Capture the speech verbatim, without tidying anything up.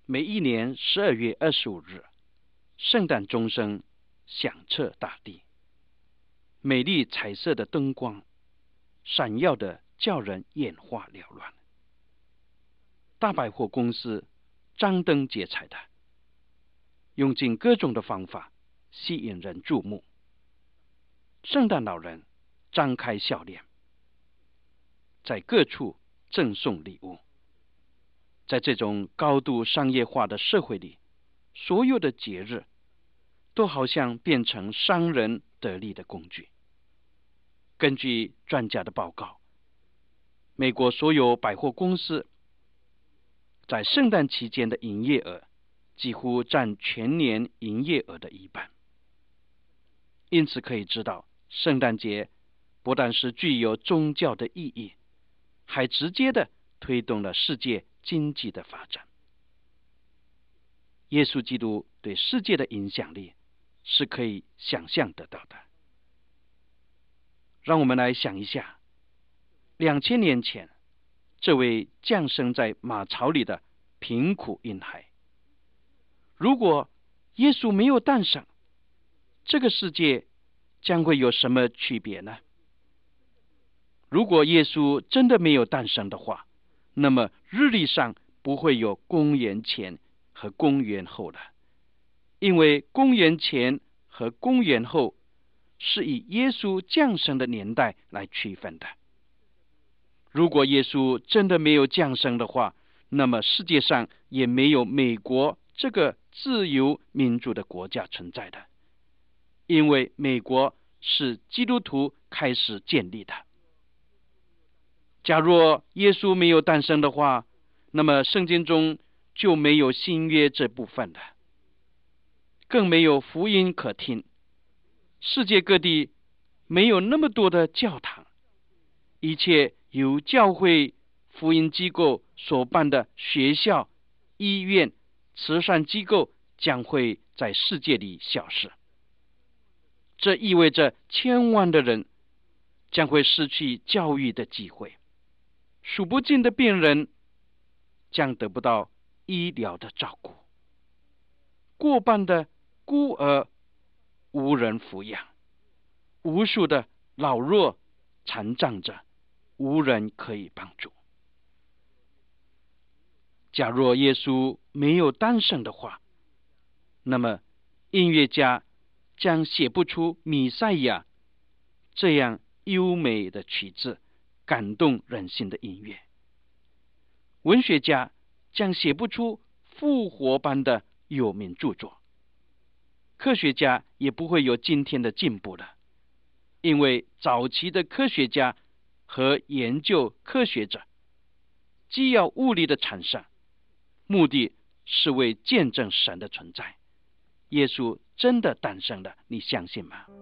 每一年十二月二十五日，圣诞钟声响彻大地，美丽彩色的灯光闪耀的叫人眼花缭乱。大百货公司张灯结彩的，用尽各种的方法吸引人注目。圣诞老人张开笑脸，在各处赠送礼物。在这种高度商业化的社会里，所有的节日都好像变成商人得利的工具。根据专家的报告，美国所有百货公司在圣诞期间的营业额几乎占全年营业额的一半。因此可以知道，圣诞节不但是具有宗教的意义，还直接的推动了世界经济的发展。耶稣基督对世界的影响力是可以想象得到的。让我们来想一下，两千年前这位降生在马槽里的贫苦婴孩，如果耶稣没有诞生，这个世界将会有什么区别呢？如果耶稣真的没有诞生的话，那么日历上不会有公元前和公元后了，因为公元前和公元后是以耶稣降生的年代来区分的。如果耶稣真的没有降生的话，那么世界上也没有美国这个自由民主的国家存在的，因为美国是基督徒开始建立的。假若耶稣没有诞生的话，那么圣经中就没有新约这部分了，更没有福音可听。世界各地没有那么多的教堂，一切由教会福音机构所办的学校、医院、慈善机构将会在世界里消失。这意味着千万的人将会失去教育的机会，数不尽的病人将得不到医疗的照顾，过半的孤儿无人抚养，无数的老弱残障者无人可以帮助。假若耶稣没有诞生的话，那么音乐家将写不出弥赛亚这样优美的曲子，感动人心的音乐。文学家将写不出复活般的有名著作，科学家也不会有今天的进步了，因为早期的科学家和研究科学者既要物理的产生，目的是为见证神的存在。耶稣真的诞生了，你相信吗？